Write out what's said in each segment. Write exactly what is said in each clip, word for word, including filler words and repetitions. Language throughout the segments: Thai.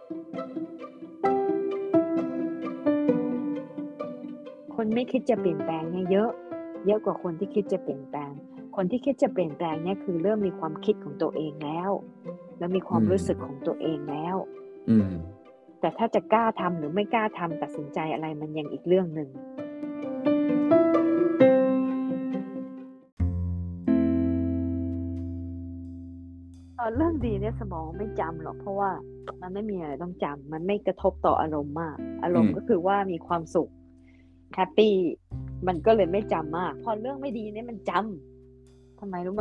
คนไม่คิดจะเปลี่ยนแปลงเนี่ยเยอะเยอะกว่าคนที่คิดจะเปลี่ยนแปลงคนที่คิดจะเปลี่ยนแปลงเนี่ยคือเริ่มมีความคิดของตัวเองแล้วแล้วมีความรู้สึกของตัวเองแล้วอืมแต่ถ้าจะกล้าทำหรือไม่กล้าทำตัดสินใจอะไรมันยังอีกเรื่องหนึ่งเรื่องดีเนี่ยสมองไม่จำหรอกเพราะว่ามันไม่มีอะไรต้องจำมันไม่กระทบต่ออารมณ์มากอารมณ์ก็คือว่ามีความสุขแฮปปี้มันก็เลยไม่จำมากพอเรื่องไม่ดีเนี่ยมันจำทำไมรู้ไหม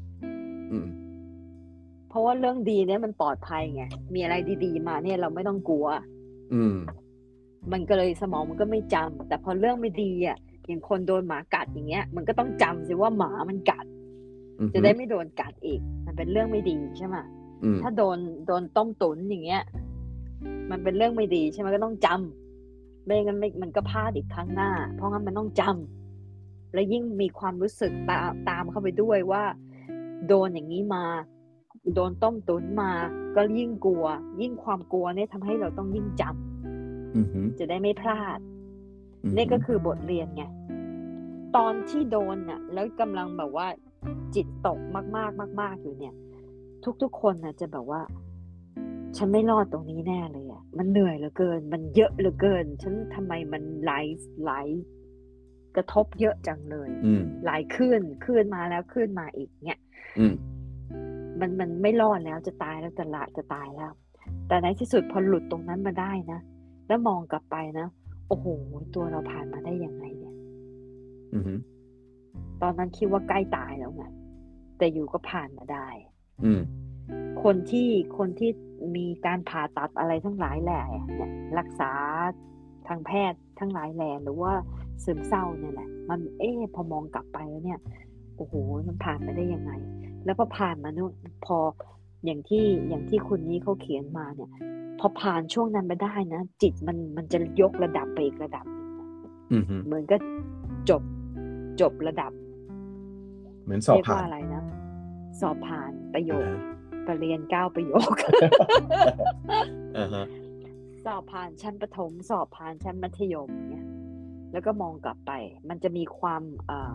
เพราะว่าเรื่องดีเนี่ยมันปลอดภัยไงมีอะไรดีๆมาเนี่ยเราไม่ต้องกลัวอืมมันก็เลยสมองมันก็ไม่จำแต่พอเรื่องไม่ดีอ่ะอย่างคนโดนหมากัดอย่างเงี้ยมันก็ต้องจำสิว่าหมามันกัดจะได้ไม่โดนกัดอีกมันเป็นเรื่องไม่ดีใช่ไหมถ้าโดนโดนต้มตุ๋นอย่างเงี้ยมันเป็นเรื่องไม่ดีใช่ไหมก็ต้องจำไม่งั้นมันก็พลาดอีกครั้งหน้าเพราะงั้นมันต้องจำและยิ่งมีความรู้สึกตามตามเข้าไปด้วยว่าโดนอย่างนี้มาโดนต้มตุ๋นมาก็ยิ่งกลัวยิ่งความกลัวเนี่ยทำให้เราต้องยิ่งจำจะได้ไม่พลาดนี่ก็คือบทเรียนไงตอนที่โดนน่ะแล้วกำลังแบบว่าจิตตกมากๆมากๆอยู่เนี่ยทุกๆคนน่ะจะแบบว่าฉันไม่รอดตรงนี้แน่เลยอ่ะมันเหนื่อยเหลือเกินมันเยอะเหลือเกินฉันทำไมมันไหลไหลกระทบเยอะจังเลยไหลขึ้นขึ้นมาแล้วขึ้นมาอีกเนี่ยมันมันไม่รอดแล้วจะตายแล้วจะละจะตายแล้วแต่ในที่สุดพอหลุดตรงนั้นมาได้นะแล้วมองกลับไปนะโอ้โหตัวเราผ่านมาได้ยังไงเนี่ยตอนนั้นคิดว่าใกล้ตายแล้วไงแต่อยู่ก็ผ่านมาได้คนที่คนที่มีการผ่าตัดอะไรทั้งหลายแหล่เนี่ยรักษาทางแพทย์ทั้งหลายแหล่หรือว่าซึมเศร้าเนี่ยแหละมันเอ๊ะพอมองกลับไปแล้วเนี่ยโอ้โหมันผ่านมาได้ยังไงแล้วพอผ่านมาเนี่ยพออย่างที่อย่างที่คุณนี้เขาเขียนมาเนี่ยพอผ่านช่วงนั้นไปได้นะจิตมันมันจะยกระดับไปอีกระดับนึงเหมือนก็จบจบระดับเหมือนสอบผ่านอะไรนะสอบผ่านประโยคไปเรียนเก้าประโยค สอบผ่านชั้นประถมสอบผ่านชั้นมัธยมเนี่ยแล้วก็มองกลับไปมันจะมีความเอ่อ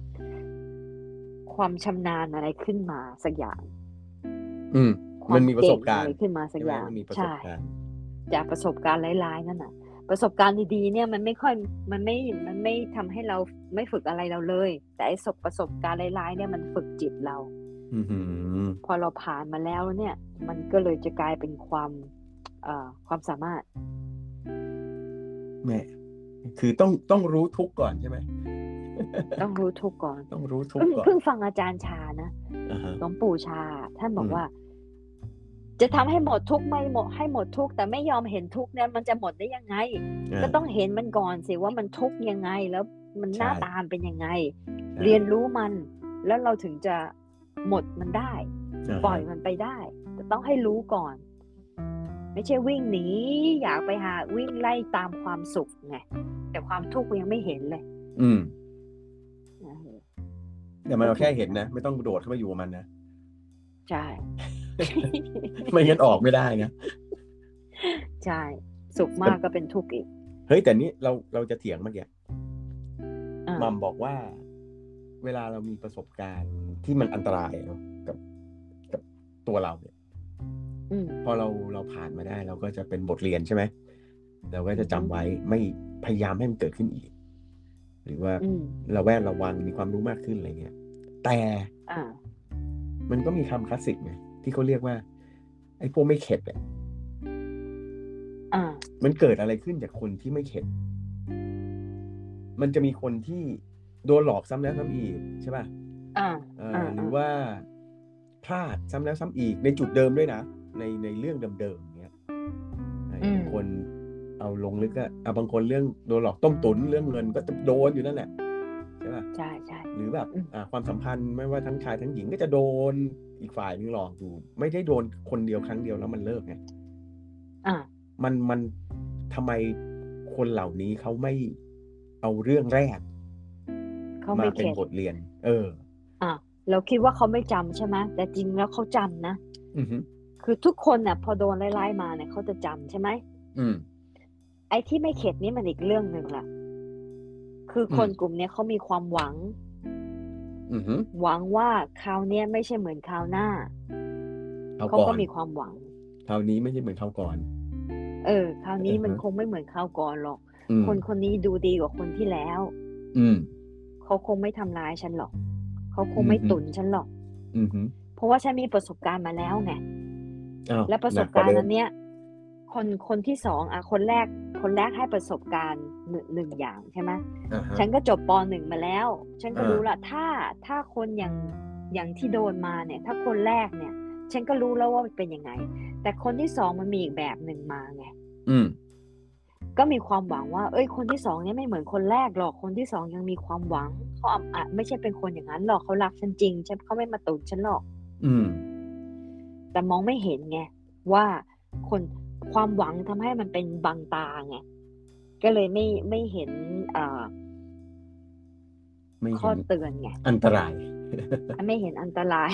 ความชำนาญอะไรขึ้นมาสักอย่างอืมมันมีประสบการณ์อะไรขึ้นมาสักอย่างใช่จากประสบการณ์ร้ายๆนั่นน่ะประสบการณ์ดีๆเนี่ยมันไม่ค่อยมันไม่มันไม่ทำให้เราไม่ฝึกอะไรเราเลยแต่ไอ้ประสบการณ์ร้ายๆเนี่ยมันฝึกจิตเราพอเราผ่านมาแล้วเนี่ยมันก็เลยจะกลายเป็นความเอ่อความสามารถแม่คือต้องต้องรู้ทุกก่อนใช่ไหมต้องรู้ทุกก่อนต้องรู้ทุกก่อนเพิ่งฟังอาจารย์ชานะหลวงปู่ชาท่านบอกว่าจะทำให้หมดทุกไม่หมดให้หมดทุกแต่ไม่ยอมเห็นทุกเนี่ยมันจะหมดได้ยังไงก็ต้องเห็นมันก่อนสิว่ามันทุกยังไงแล้วมันหน้าตาเป็นยังไงเรียนรู้มันแล้วเราถึงจะหมดมันได้ปล่อยมันไปได้แต่ต้องให้รู้ก่อนไม่ใช่วิ่งหนีอยากไปหาวิ่งไล่ตามความสุขไงแต่ความทุกข์ยังไม่เห็นเลยอืมแต่มันเราแค่เห็นนะไม่ต้องโดดเข้าไปอยู่กับมันนะใช่ไม่งั้นออกไม่ได้นะใช่สุขมากก็เป็นทุกข์อีกเฮ้ยแต่นี้เราเราจะเถียงเมื่อกี้มัมบอกว่าเวลาเรามีประสบการณ์ที่มันอันตรายเนาะกับกับตัวเราเนี่ยพอเราเราผ่านมาได้เราก็จะเป็นบทเรียนใช่ไหมเราก็จะจำไว้ไม่พยายามให้มันเกิดขึ้นอีกหรือว่าเราแวดระวังมีความรู้มากขึ้นอะไรเงี้ยแต่มันก็มีคำคลาสสิกไงที่เขาเรียกว่าไอ้พวกไม่เข็ดอ่ะมันเกิดอะไรขึ้นจากคนที่ไม่เข็ดมันจะมีคนที่โดนหลอกซ้ำแล้วซ้ำอีกใช่ป่ะหรือว่าพลาดซ้ำแล้วซ้ำอีกในจุดเดิมด้วยนะในในเรื่องเดิมๆเนี้ยบางคนเอาลงลึกอะเอาบางคนเรื่องโดนหลอกต้มตุ๋นเรื่องเงินก็จะโดนอยู่นั่นแหละใช่ป่ะใช่ใช่หรือแบบอ่าความสัมพันธ์ไม่ว่าทั้งชายทั้งหญิงก็จะโดนอีกฝ่ายนึงหลอกอยู่ไม่ได้โดนคนเดียวครั้งเดียวแล้วมันเลิกไงอ่ามันมันทำไมคนเหล่านี้เขาไม่เอาเรื่องแรกมาเป็นบทเรียนเอออ่าเราคิดว่าเขาไม่จำใช่ไหมแต่จริงแล้วเขาจำนะอือฮึคือทุกคนเนี่ยพอโดนไล่ๆมาเนี่ยเขาจะจำใช่ไหมอืมไอ้ที่ไม่เข็ดนี่มันอีกเรื่องหนึ่งละคือคนกลุ่มนี้เขามีความหวังหวังว่าคราวนี้ไม่ใช่เหมือนคราวหน้าเขาก็มีความหวังคราวนี้ไม่ใช่เหมือนคราวก่อนเออคราวนี้มันคงไม่เหมือนคราวก่อนหรอกคนคนนี้ดูดีกว่าคนที่แล้วอืมเขาคงไม่ทำร้ายฉันหรอกเขาคงไม่ตุนฉันหรอกเพราะว่าฉันมีประสบการณ์มาแล้วไงและประสบการณ์นั้นเนี้ยคนคนที่สองอ่ะคนแรกคนแรกให้ประสบการณ์หนึ่งหนึ่งอย่างใช่ไหม uh-huh. ฉันก็จบป.หนึ่งมาแล้วฉันก็รู้ละ uh-huh. ถ้าถ้าคนอย่างอย่างที่โดนมาเนี่ยถ้าคนแรกเนี่ยฉันก็รู้แล้วว่ามันเป็นยังไงแต่คนที่สองมันมีอีกแบบหนึ่งมาไงอืมก็มีความหวังว่าเอ้ยคนที่สองเนี่ยไม่เหมือนคนแรกหรอกคนที่สองยังมีความหวังเขาอ่ะไม่ใช่เป็นคนอย่างนั้นหรอกเขารักฉันจริงฉันเขาไม่มาตุนฉันหรอกอืมแต่มองไม่เห็นไงว่าคนความหวังทำให้มันเป็นบังตาไงก็เลยไม่ไม่เห็นอ่าข้อเตือนไงอันตรายไม่เห็นอันตราย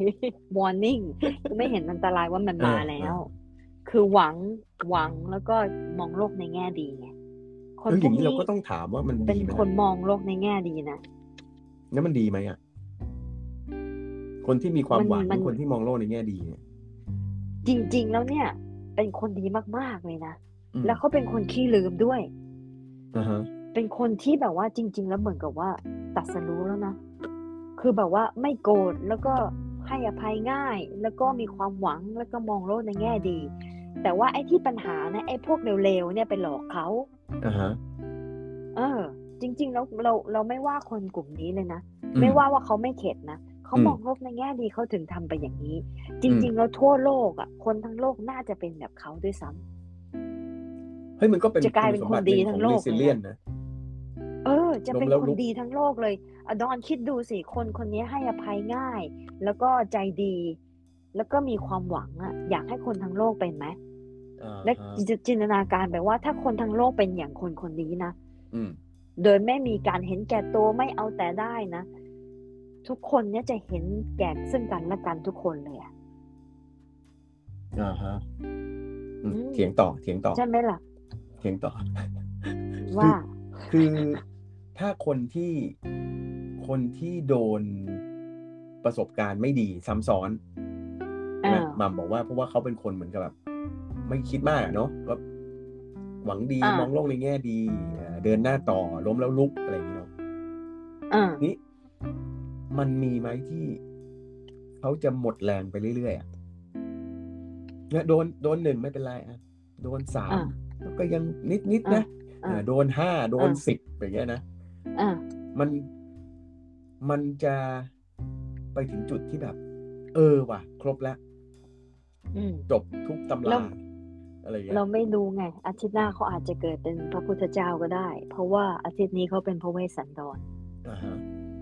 warning ไม่เห็นอันตรายว่ามันมาแล้วคือหวังหวังแล้วก็มองโลกในแง่ดีไงคนพวกนี้เราก็ต้องถามว่ามันดีไหมเป็นคนมองโลกในแง่ดีนะแล้วมันดีไหมอ่ะคนที่มีความหวังคนที่มองโลกในแง่ดีเนี่ยจริงๆแล้วเนี่ยเป็นคนดีมากๆเลยนะแล้วเขาเป็นคนขี้ลืมด้วยอ่าฮะเป็นคนที่แบบว่าจริงๆแล้วเหมือนกับว่าตัดสรู้แล้วนะคือแบบว่าไม่โกรธแล้วก็ให้อภัยง่ายแล้วก็มีความหวังแล้วก็มองโลกในแง่ดีแต่ว่าไอ้ที่ปัญหานะไอ้พวกเร็วๆเนี่ยไปหลอกเขาอ่าฮะเออจริงๆแล้วเราเราไม่ว่าคนกลุ่มนี้เลยนะไม่ว่าว่าเขาไม่เข็ดนะเขามองโลกในแง่ดีเขาถึงทำไปอย่างนี้จริงๆแล้วทั่วโลกอ่ะคนทั้งโลกน่าจะเป็นแบบเขาด้วยซ้ำเฮ้ยมันก็เป็นจะกลายเป็นคนดีทั้งโลกเลยนะเออจะเป็นคนดีทั้งโลกเลยอดอนคิดดูสิคนคนนี้ให้อภัยง่ายแล้วก็ใจดีแล้วก็มีความหวังอ่ะอยากให้คนทั้งโลกเป็นไหมและจินตนาการไปว่าถ้าคนทั้งโลกเป็นอย่างคนคนนี้นะโดยไม่มีการเห็นแก่ตัวไม่เอาแต่ได้นะทุกคนเนี่ยจะเห็นแก่ซึ่งกันและกันทุกคนเลยอ่ะอ่าฮะเถียงต่อเถียงต่อใช่ไหมล่ะเถียงต่อว่าคือถ้าคนที่คนที่โดนประสบการณ์ไม่ดีซ้ำซ้อนนะมัมบอกว่าเพราะว่าเขาเป็นคนเหมือนกับแบบไม่คิดมากเนาะก็หวังดีมองโลกในแง่ดีเดินหน้าต่อล้มแล้วลุกอะไรอย่างเงี้ยนี่มันมีไหมที่เขาจะหมดแรงไปเรื่อยๆอ่ะเนี่ยโดนโดนหนึ่งไม่เป็นไรอ่ะโดนสามก็ยังนิดนิดนะโดนห้าโดนสิบอย่างเงี้ยนะมันมันจะไปถึงจุดที่แบบเออว่ะครบแล้วจบทุกตำราอะไรอย่างเงี้ยเราไม่รู้ไงอาทิตย์หน้าเขาอาจจะเกิดเป็นพระพุทธเจ้าก็ได้เพราะว่าอาทิตย์นี้เขาเป็นพระเวสสันดรอ่าฮะ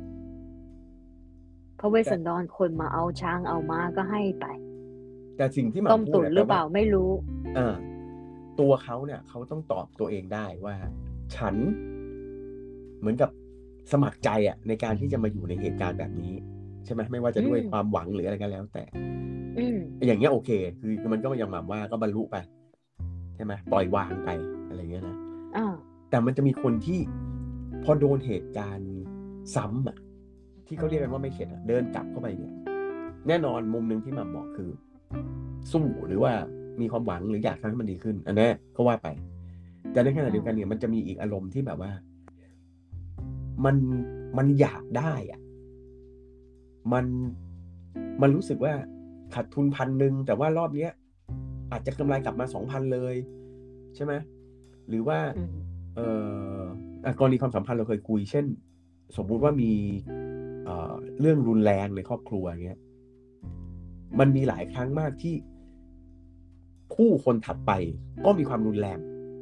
พระเวสสันดรคนมาเอาช้างเอาม้าก็ให้ไปแต่สิ่งที่มันต้มตุ๋นหรือเปล่าไม่รู้เออตัวเขาเนี่ยเขาต้องตอบตัวเองได้ว่าฉันเหมือนกับสมัครใจอ่ะในการที่จะมาอยู่ในเหตุการณ์แบบนี้ใช่ไหมไม่ว่าจะด้วยความหวังหรืออะไรก็แล้วแต่อย่างเงี้ยโอเคคือมันก็ยังหมายว่าก็บรรลุไปใช่ไหมปล่อยวางไปอะไรเงี้ยนะแต่มันจะมีคนที่พอโดนเหตุการณ์ซ้ำอ่ะที่เขาเรียกกันว่าไม่เข็ดอ่ะเดินกลับเข้าไปเนี่ยแน่นอนมุมนึงที่มาบอกคือสู้หรือว่ามีความหวังหรืออยากทำให้มันดีขึ้นอันนี้ก็ว่าไปแต่ในขณะเดียวกันเนี่ยมันจะมีอีกอารมณ์ที่แบบว่ามันมันอยากได้อ่ะมันมันรู้สึกว่าขาดทุนพันหนึ่งแต่ว่ารอบเนี้ยอาจจะกำไรกลับมาสองพันเลยใช่ไหมหรือว่าเอ่อกรณีความสัมพันธ์เราเคยคุยเช่นสมมุติว่ามีเอ่อเรื่องรุนแรงในครอบครัวอย่างเงี้ยมันมีหลายครั้งมากที่คู่คนถัดไปก็มีความรุนแรง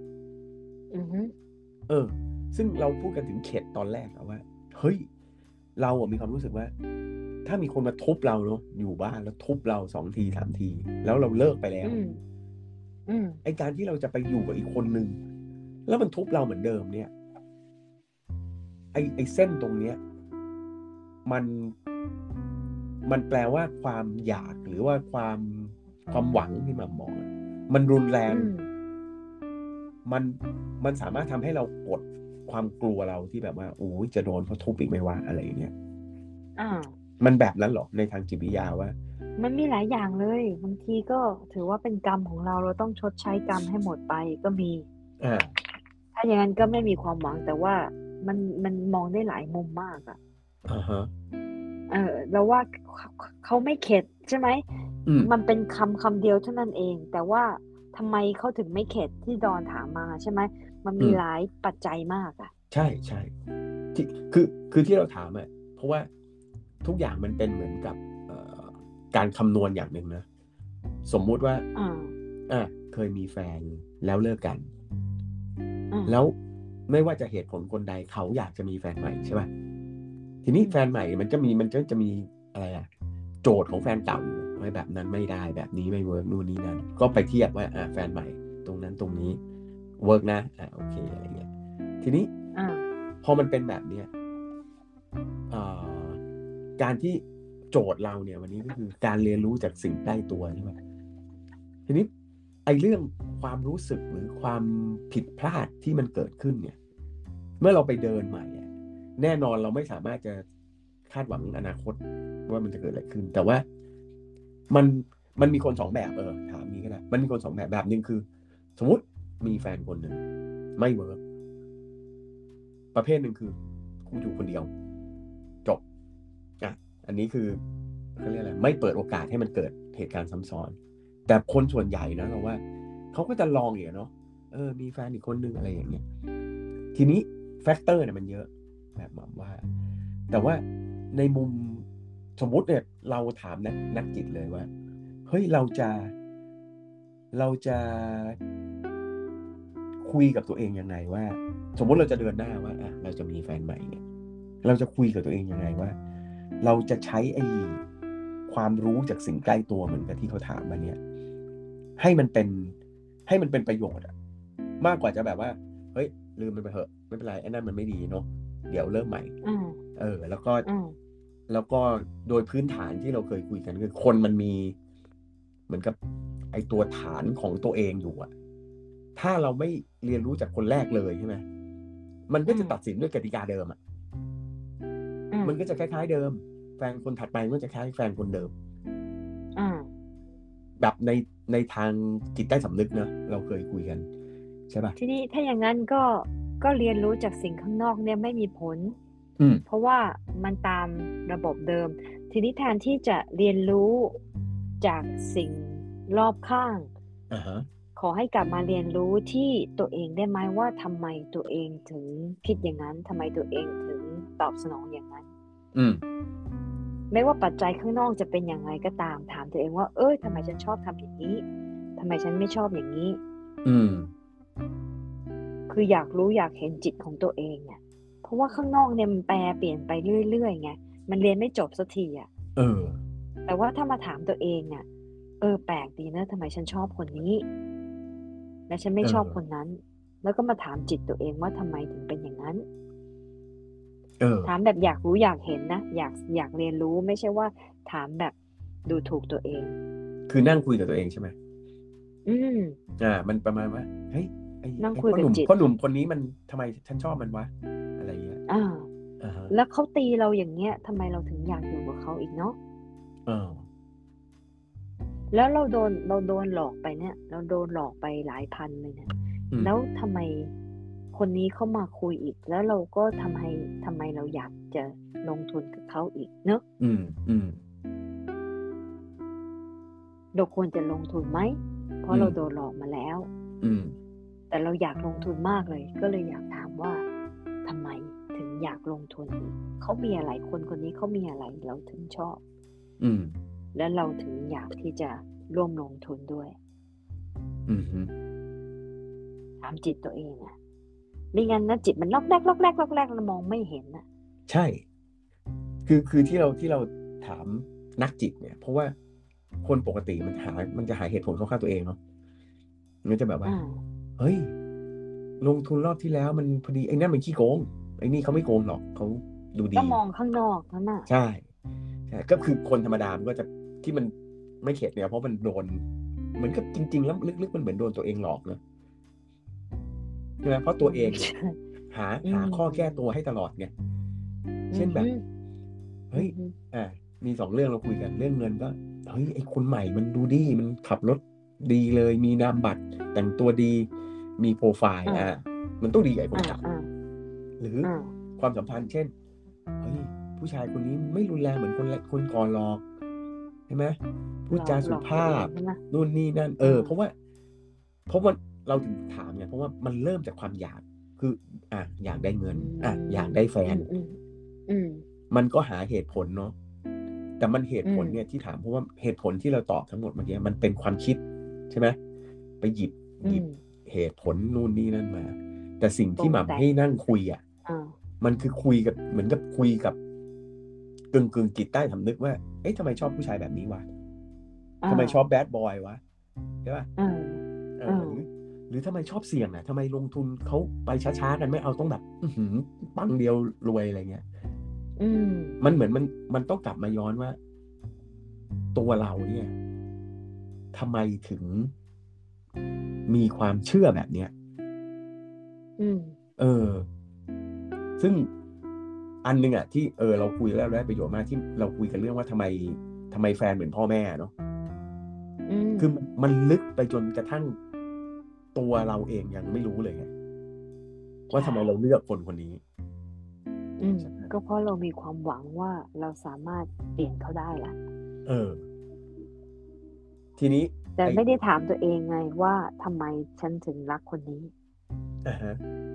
เออซึ่งเราพูดกันถึงเข็ดตอนแรกอะว่าเฮ้ยเราอะมีความรู้สึกว่าถ้ามีคนมาทุบเราเนาะอยู่บ้านแล้วทุบเราสองทีสามทีแล้วเราเลิกไปแล้วไอการที่เราจะไปอยู่กับอีกคนนึงแล้วมันทุบเราเหมือนเดิมเนี่ยไอไอเส้นตรงเนี้ยมันมันแปลว่าความอยากหรือว่าความความหวังที่มันมองมันรุนแรงมันมันสามารถทำให้เรากดความกลัวเราที่แบบว่าโอ้ยจะโดนเขาทุบอีกไหมวะอะไรอย่างเงี้ยอ่ามันแบบนั้นหรอในทางจิตวิทยาว่ามันมีหลายอย่างเลยบางทีก็ถือว่าเป็นกรรมของเราเราต้องชดใช้กรรมให้หมดไปก็มีอ่าถ้าอย่างนั้นก็ไม่มีความหวังแต่ว่ามันมันมองได้หลายมุมมากอ่ะอ่าฮะเออเราว่าเขาไม่เข็ดใช่ไหมมันเป็นคำคำเดียวเท่านั้นเองแต่ว่าทำไมเขาถึงไม่เข็ดที่ดอนถามมาใช่ไหมมันมีหลายปัจจัยมากอ่ะใช่ใช่ที่คือคือที่เราถามอ่ะเพราะว่าทุกอย่างมันเป็นเหมือนกับการคำนวณอย่างหนึ่งนะสมมุติว่าอ่าอ่าเคยมีแฟนแล้วเลิกกันแล้วไม่ว่าจะเหตุผลคนใดเขาอยากจะมีแฟนใหม่ใช่ป่ะทีนี้แฟนใหม่มันจะมีมันก็จะมีอะไรอ่ะโจทย์ของแฟนเก่าอยู่ไว้แบบนั้นไม่ได้แบบนี้ไม่เวิร์กนู่นนี่นั่นก็ไปเทียบว่าอ่าแฟนใหม่ตรงนั้นตรงนี้เวิร์กนะอ่าโอเคอะไรเงี้ยทีนี้พอมันเป็นแบบเนี้ยการที่โจทย์เราเนี่ยวันนี้ก็คือการเรียนรู้จากสิ่งใกล้ตัวใช่ไหมทีนี้ไอ้เรื่องความรู้สึกหรือความผิดพลาดที่มันเกิดขึ้นเนี่ยเมื่อเราไปเดินใหม่แน่นอนเราไม่สามารถจะคาดหวังอนาคตว่ามันจะเกิดอะไรขึ้นแต่ว่ามันมันมีคนสองแบบเออถามนี้ก็ได้มันมีคนสองแบบแบบนึงคือสมมุติมีแฟนคนหนึ่งไม่เวิร์กประเภทหนึ่งคือกูอยู่คนเดียวจบอ่ะอันนี้คือเขาเรียกอะไรไม่เปิดโอกาสให้มันเกิดเหตุการณ์ซ้ำซ้อนแต่คนส่วนใหญ่นะเราว่าเขาก็จะลองอย่างเนาะเออมีแฟนอีกคนนึงอะไรอย่างเงี้ยทีนี้แฟกเตอร์เนี่ยมันเยอะแบบหมายว่าแต่ว่าในมุมสมมุติเนี่ยเราถามนักนักจิตเลยว่าเฮ้ยเราจะเราจะคุยกับตัวเองยังไงว่าสมมติเราจะเดินหน้าว่าอ่ะเราจะมีแฟนใหม่เนี่ยเราจะคุยกับตัวเองยังไงว่าเราจะใช้ไอ้ความรู้จากสิ่งใกล้ตัวเหมือนกับที่เขาถามมาเนี่ยให้มันเป็นให้มันเป็นประโยชน์อะมากกว่าจะแบบว่าเฮ้ยลืมมันไปเถอะไม่เป็นไรไอ้นั่นมันไม่ดีเนาะเดี๋ยวเริ่มใหม่เออแล้วก็แล้วก็โดยพื้นฐานที่เราเคยคุยกันคือคนมันมีเหมือนกับไอ้ตัวฐานของตัวเองอยู่อะถ้าเราไม่เรียนรู้จากคนแรกเลยใช่ไหมมันก็จะตัดสินด้วยกติกาเดิมอ่ะมันก็จะคล้ายๆเดิมแฟนคนถัดไปก็จะคล้ายแฟนคนเดิมแบบในในทางจิตใต้สำนึกนะเราเคยคุยกันใช่ป่ะทีนี้ถ้าอย่างนั้นก็ก็เรียนรู้จากสิ่งข้างนอกเนี่ยไม่มีผลเพราะว่ามันตามระบบเดิมทีนี้แทนที่จะเรียนรู้จากสิ่งรอบข้าง uh-huh. ขอให้กลับมาเรียนรู้ที่ตัวเองได้ไหมว่าทำไมตัวเองถึงคิดอย่างนั้นทำไมตัวเองถึงตอบสนองอย่างนั้นอืมไม่ว่าปัจจัยข้างนอกจะเป็นอย่างไรก็ตามถามตัวเองว่าเอ้ยทำไมฉันชอบทำอย่างนี้ทำไมฉันไม่ชอบอย่างนี้อืมคืออยากรู้อยากเห็นจิตของตัวเองเนี่ยเพราะว่าข้างนอกเนี่ยมันแปรเปลี่ยนไปเรื่อยๆไงมันเรียนไม่จบสักทีอ่ะเออแต่ว่าถ้ามาถามตัวเองเนี่ยเออแปลกดีนะทำไมฉันชอบคนนี้และฉันไม่ชอบคนนั้นแล้วก็มาถามจิตตัวเองว่าทำไมถึงเป็นอย่างนั้นเออถามแบบอยากรู้อยากเห็นนะอยากอยากเรียนรู้ไม่ใช่ว่าถามแบบดูถูกตัวเองคือนั่งคุยกับตัวเองใช่ไหมอืมอ่ามันประมาณว่าเฮ้ยไอ้พ่อหนุ่มพ่อหนุ่มคนนี้มันทำไมฉันชอบมันวะอะไรเงี้ยอ่าแล้วเขาตีเราอย่างเงี้ยทำไมเราถึงอยากอยู่กับเขาอีกเนาะอ่าแล้วเราโดนเราโดนหลอกไปเนี่ยเราโดนหลอกไปหลายพันเลยเนี่ยแล้วทำไมคนนี้เข้ามาคุยอีกแล้วเราก็ทำให้ทำไมเราอยากจะลงทุนกับเขาอีกเนอะอืมอืมเราควรจะลงทุนไหมเพราะเราโดนหลอกมาแล้วอืมแต่เราอยากลงทุนมากเลยก็เลยอยากถามว่าทำไมถึงอยากลงทุนอีกเขามีอะไรคนคนนี้เขามีอะไรเราถึงชอบอืมและเราถึงอยากที่จะร่วมลงทุนด้วยอืมถามจิตตัวเองอ่ะไม่งั้นนะจิตมันล็อกแรกล็อกแรกล็อกแรกเรามองไม่เห็นอ่ะใช่คือคือที่เราที่เราถามนักจิตเนี่ยเพราะว่าคนปกติมันหามันจะหาเหตุผลเข้าข้างตัวเองเนาะมันจะแบบว่าเฮ้ยลงทุนรอบที่แล้วมันพอดีไอ้นั่นมันขี้โกงไอ้นี่เขาไม่โกงหรอกเขาดูดีก็มองข้างนอกนั่นน่ะใช่ใช่ก็คือคนธรรมดามันก็จะที่มันไม่เข็ดเนี่ยเพราะมันโดนเหมือนกับจริงๆแล้วลึกๆมันเหมือนโดนตัวเองหลอกเนอะใช่ไหมเพราะตัวเองเนี่ยหาหาข้อแก้ตัวให้ตลอดไงเช่นแบบเฮ้ยอ่ามีสองเรื่องเราคุยกันเรื่องเงินก็เฮ้ยไอ้คนใหม่มันดูดีมันขับรถดีเลยมีนามบัตรแต่งตัวดีมีโปรไฟล์อ่ามันต้องดีกับไอ้คนเก่าหรือความสัมพันธ์เช่นเฮ้ยผู้ชายคนนี้ไม่รุนแรงเหมือนคนคนก่อนหรอกใช่ไหมพูดจาสุภาพนู่นนี่นั่นเออเพราะว่าเพราะว่าเราถึงถามไงเพราะว่ามันเริ่มจากความอยากคืออ่ะอยากได้เงินอ่ะอยากได้แฟนมันก็หาเหตุผลเนาะแต่มันเหตุผลเนี่ยที่ถามเพราะว่าเหตุผลที่เราตอบทั้งหมดเมื่อกี้มันเป็นความคิดใช่ไหมไปหยิบหยิบเหตุผลนู่นนี่นั่นมาแต่สิ่งที่หม่ำให้นั่งคุยอ่ะมันคือคุยกับเหมือนกับคุยกับกึ่งกึ่งจิตใต้สำนึกว่าเอ๊ะทำไมชอบผู้ชายแบบนี้วะทำไมชอบแบดบอยวะใช่ป่ะหรือหรือทำไมชอบเสี่ยงอ่ะทำไมลงทุนเขาไปช้าๆกันไม่เอาต้องแบบปังเดียวรวยอะไรเงี้ยมันเหมือนมันมันต้องกลับมาย้อนว่าตัวเราเนี่ยทำไมถึงมีความเชื่อแบบเนี้ยเออซึ่งอันนึงอ่ะที่เออเราคุยแล้วได้ประโยชน์มากที่เราคุยกันเรื่องว่าทำไมทำไมแฟนเหมือนพ่อแม่เนาะคือมันลึกไปจนกระทั่งตัวเราเองยังไม่รู้เลยไงว่าทำไมเราเลือกคนคนนี้อืมก็เพราะเรามีความหวังว่าเราสามารถเปลี่ยนเขาได้ล่ะเออทีนี้แต่ไม่ได้ถามตัวเองไงว่าทำไมฉันถึงรักคนนี้อ่าฮะ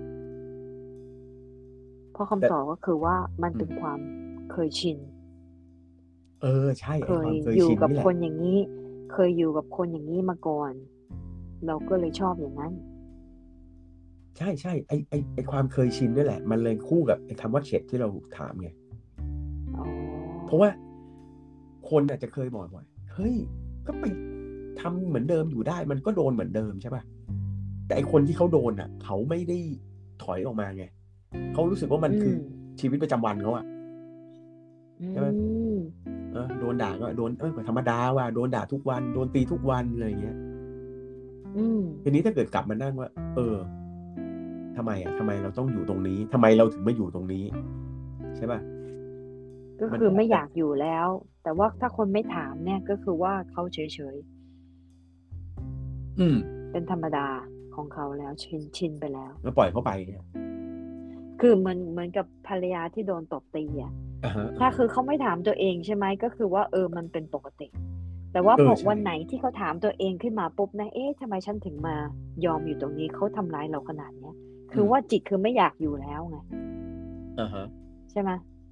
เพราะคำตอบก็คือว่ามันเป็นความเคยชินเออใช่เคยอยู่กับคนอย่างนี้เคยอยู่กับคนอย่างนี้มาก่อนเราก็เลยชอบอย่างนั้นใช่ใช่ไอไอไอความเคยชินนี่แหละมันเลยคู่กับไอคำว่าเข็ดที่เราถามไงเพราะว่าคนอาจจะเคยบอกว่าเฮ้ยก็ไปทำเหมือนเดิมอยู่ได้มันก็โดนเหมือนเดิมใช่ป่ะแต่ไอคนที่เขาโดนอ่ะเขาไม่ได้ถอยออกมาไงเขารู้สึกว่ามันคือชีวิตประจำวันเขาอ่ะใช่ไหมเออโดนด่าก็โดนเออธรรมดาว่ะโดนด่าทุกวันโดนตีทุกวันอะไรอย่างเงี้ยทีนี้ถ้าเกิดกลับมานั่งว่าเออทำไมอ่ะทำไมเราต้องอยู่ตรงนี้ทำไมเราถึงไม่อยู่ตรงนี้ใช่ป่ะก็คือไม่อยากอยู่แล้วแต่ว่าถ้าคนไม่ถามเนี่ยก็คือว่าเขาเฉยๆอืมเป็นธรรมดาของเขาแล้วชินชินไปแล้วแล้วปล่อยเขาไปเนี่ยคือเหมือนเหมือนกับภรรยาที่โดนตบตีอ่ะถ้าคือเขาไม่ถามตัวเองใช่ไหมก็คือว่าเออมันเป็นปกติแต่ว่าพอวันไหนที่เขาถามตัวเองขึ้นมาปุ๊บนะเอ๊ะทำไมฉันถึงมายอมอยู่ตรงนี้เขาทำร้ายเราขนาดเนี้ยคือว่าจิตคือไม่อยากอยู่แล้วไงอ่าฮะใช่ไหม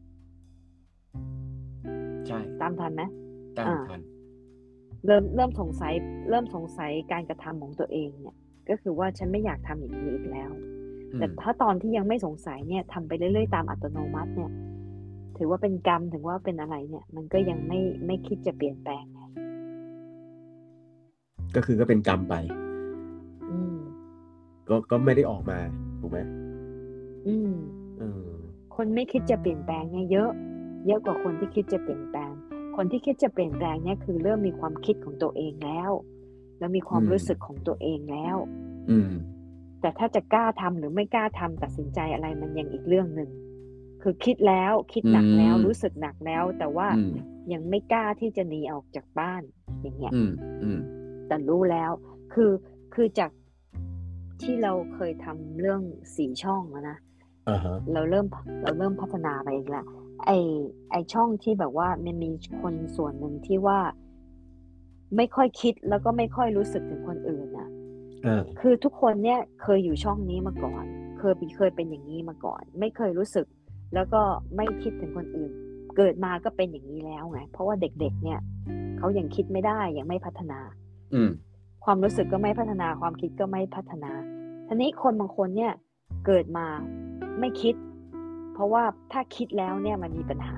ใช่ตามทันไหมตามทันเริ่มเริ่มสงสัยเริ่มสงสัยการกระทำของตัวเองเนี่ยก็คือว่าฉันไม่อยากทำอย่างนี้อีกแล้วแต่ถ้าตอนที่ยังไม่สงสัยเนี่ยทำไปเรื่อยๆตามอัตโนมัติเนี่ยถือว่าเป็นกรรมถือว่าเป็นอะไรเนี่ยมันก็ยังไม่ไม่คิดจะเปลี่ยนแปลงไงก็คือก็เป็นกรรมไปอืมก็ก็ไม่ได้ออกมาถูกไหมอืมอืมคนไม่คิดจะเปลี่ยนแปลงเนี่ยเยอะเยอะกว่าคนที่คิดจะเปลี่ยนแปลงคนที่คิดจะเปลี่ยนแปลงเนี่ยคือเริ่มมีความคิดของตัวเองแล้วแล้วมีความรู้สึกของตัวเองแล้วอืมแต่ถ้าจะกล้าทำหรือไม่กล้าทำตัดสินใจอะไรมันยังอีกเรื่องหนึ่งคือคิดแล้วคิดหนักแล้วรู้สึกหนักแล้วแต่ว่ายังไม่กล้าที่จะหนีออกจากบ้านอย่างเงี้ยแต่รู้แล้วคือคือจากที่เราเคยทำเรื่องสี่ช่องนะ uh-huh. เราเริ่มเราเริ่มพัฒนาไปอีกแล้วไอไอช่องที่แบบว่ามันมีคนส่วนหนึ่งที่ว่าไม่ค่อยคิดแล้วก็ไม่ค่อยรู้สึกถึงคนอื่นนะ uh. คือทุกคนเนี่ยเคยอยู่ช่องนี้มาก่อนเคยเคยเป็นอย่างนี้มาก่อนไม่เคยรู้สึกแล้วก็ไม่คิดถึงคนอื่นเกิดมาก็เป็นอย่างนี้แล้วไงเพราะว่าเด็กๆเนี่ยเขายังคิดไม่ได้ยังไม่พัฒนาความรู้สึกก็ไม่พัฒนาความคิดก็ไม่พัฒนาทีนี้คนบางคนเนี่ยเกิดมาไม่คิดเพราะว่าถ้าคิดแล้วเนี่ยมันมีปัญหา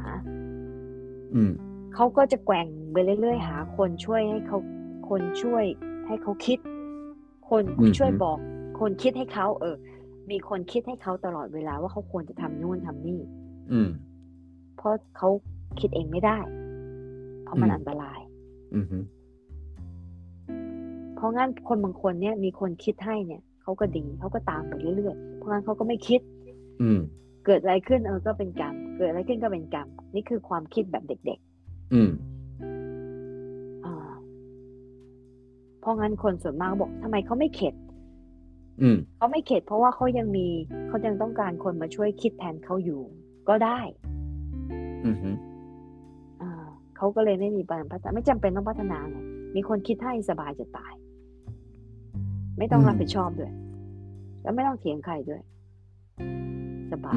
เขาก็จะแกว่งไปเรื่อยๆหาคนช่วยให้เขาคนช่วยให้เขาคิดคนช่วยบอกคนคิดให้เขาเออมีคนคิดให้เขาตลอดเวลาว่าเขาควรจะทำนู่นทำนี่เพราะเขาคิดเองไม่ได้เพราะมันอันตรายราะงั้นคนบางคนเนี่ยมีคนคิดให้เนี่ยเขาก็ดีเขาก็ตามไปเรื่อยๆเพราะงั้นเขาก็ไม่คิดอืมเกิดอะไรขึ้นเออก็เป็นกรรมเกิดอะไรขึ้นก็เป็นกรรมนี่คือความคิดแบบเด็กๆอืมอ่าเพราะงั้นคนส่วนมากบอกทำไมเขาไม่เข็ดอืมเขาไม่เข็ดเพราะว่าเขายังมีเขายังต้องการคนมาช่วยคิดแทนเขาอยู่ก็ได้อือฮึอ่าเขาก็เลยไม่มีการพัฒนาไม่จำเป็นต้องพัฒนาไงมีคนคิดให้สบายจะตายไม่ต้องรับผิดชอบด้วยแล้วไม่ต้องเถียงใครด้วยสบาย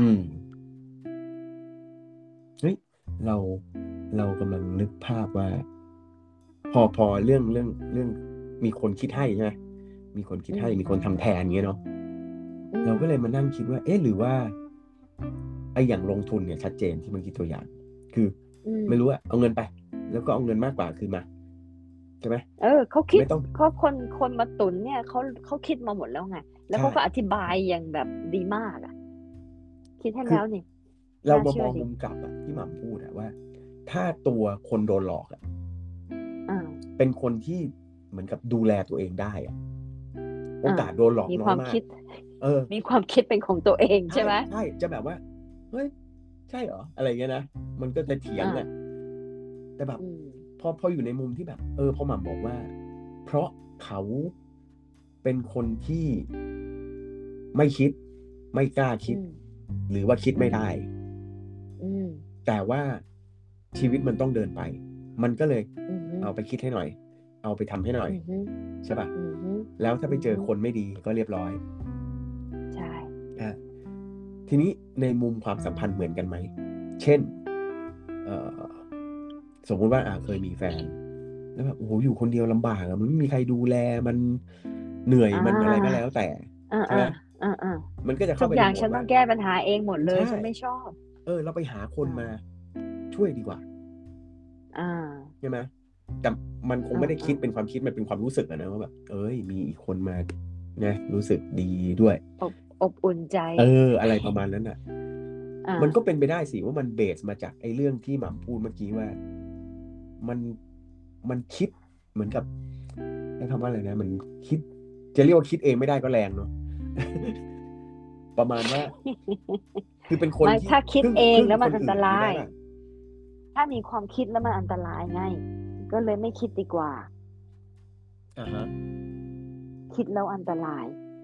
เฮ้ยเราเรากำลังนึกภาพว่าพอพอเรื่องเรื่องเรื่องมีคนคิดให้ใช่ไหมมีคนคิดให้มีคนทำแทนเงี้ยเนาะเราก็เลยมานั่งคิดว่าเอ๊ะหรือว่าไอ้อย่างลงทุนเนี่ยชัดเจนที่เมื่อกี้ตัวอย่างคือไม่รู้อะเอาเงินไปแล้วก็เอาเงินมากกว่าคืนมาใช่ไหมเออเขาคิดเขาคนคนมาตุนเนี่ยเขาเขาคิดมาหมดแล้วไงแล้วเขาก็อธิบายอย่างแบบดีมากอ่ะคิดให้แล้วนี่เรามามองมุมกลับอะที่หม่ำพูดอะว่าถ้าตัวคนโดนหลอกอะเป็นคนที่เหมือนกับดูแลตัวเองได้อะโอกาสโดนหลอกน้อยมากเออมีความคิดเป็นของตัวเองใช่ไหมใช่จะแบบว่าเฮ้ยใช่เหรออะไรเงี้ยนะมันก็จะเถียงอะแต่แบบพอพออยู่ในมุมที่แบบเออพอหม่ำบอกว่าเพราะเขาเป็นคนที่ไม่คิดไม่กล้าคิดหรือว่าคิดไม่ได้แต่ว่าชีวิตมันต้องเดินไปมันก็เลยเอาไปคิดให้หน่อยเอาไปทำให้หน่อยใช่ป่ะแล้วถ้าไปเจอคนไม่ดีก็เรียบร้อยใช่อ่ะทีนี้ในมุมความสัมพันธ์เหมือนกันไหมเช่นเอ่อสมมติว่าอ่าเคยมีแฟนแล้วแบบโอ้โหอยู่คนเดียวลำบากอะมันไม่มีใครดูแลมันเหนื่อยมันอะไรก็แล้วแต่ใช่ไหมมันก็จะเข้าไปทุกอย่างฉันต้องแก้ปัญหาเองหมดเลยฉันไม่ชอบเออเราไปหาคนมาช่วยดีกว่าใช่ไหมแต่มันคงไม่ได้คิดเป็นความคิดมันเป็นความรู้สึกอะนะว่าแบบเอ้ยมีอีกคนมาไงรู้สึกดีด้วยอบอบอุ่นใจเอออะไรประมาณนั้นอ่ะมันก็เป็นไปได้สิว่ามันเบสมาจากไอ้เรื่องที่หม่ำพูดเมื่อกี้ว่ามันมันคิดเหมือนกับใช้คำว่าอะไรนะมันคิดจะเรียกว่าคิดเองไม่ได้ก็แรงเนาะประมาณว่าคือเป็นคนที่ถ้าคิดเองแล้วมันอันตรายถ้ามีความคิดแล้วมันอันตรายไงก็เลยไม่คิดดีกว่าอ่าฮะคิดแล้วอันตราย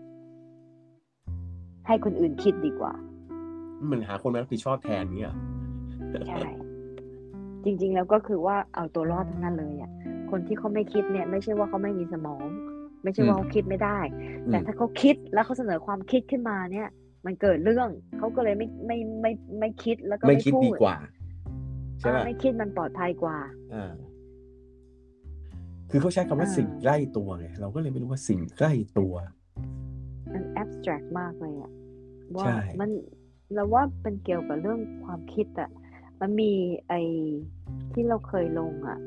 ให้คนอื่นคิดดีกว่ามันหาคนมารับผิดชอบแทนนี่อ่ะใช่จริงๆแล้วก็คือว่าเอาตัวรอดทั้งนั้นเลยอ่ะคนที่เขาไม่คิดเนี่ยไม่ใช่ว่าเขาไม่มีสมองไม่ใช่ว่าเขาคิดไม่ได้แต่ถ้าเขาคิดแล้วเขาเสนอความคิดขึ้นมาเนี่ยมันเกิดเรื่องเขาก็เลยไม่ไม่ไม่ไม่คิดแล้วก็ไม่พูดไม่คิดดีกว่าใช่ไหมไม่คิดมันปลอดภัยกว่าอ่าคือเขาใช้คำว่าสิ่งใกล้ตัวไงเราก็เลยไม่รู้ว่าสิ่งใกล้ตัวมัน abstract มากเลยอะว่ามันเราว่าเป็นเกี่ยวกับเรื่องความคิดอะมันมีไอ้ที่เราเคยลงอะไอ้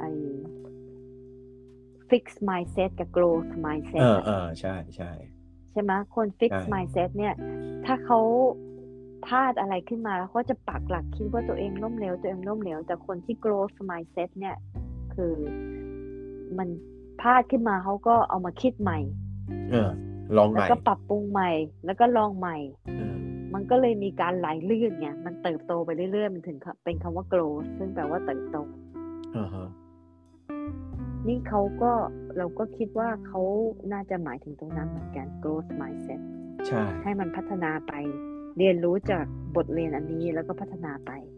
fix mindset กับ growth mindset เออเออใช่ใช่ใช่ไหมคน fix mindset เนี่ยถ้าเขาพลาดอะไรขึ้นมาแล้วเขาจะปักหลักคิดว่าตัวเองล้มเหลวตัวเองล้มเหลวแต่คนที่ growth mindset เนี่ยคือมันพลาดขึ้นมาเขาก็เอามาคิดใหม่เออลองใหม่แล้วก็ปรับปรุงใหม่แล้วก็ลองใหม่มันก็เลยมีการไหลลื่นไงมันเติบโตไปเรื่อยๆมันถึงเป็นคำว่า growth ซึ่งแปลว่าเติบโตอ่าฮะนี่เขาก็เราก็คิดว่าเขาน่าจะหมายถึงตรงนั้นเหมือนกัน growth mindset ใช่ให้มันพัฒนาไปเรียนรู้จากบทเรียนอันนี้แล้วก็พัฒนาไป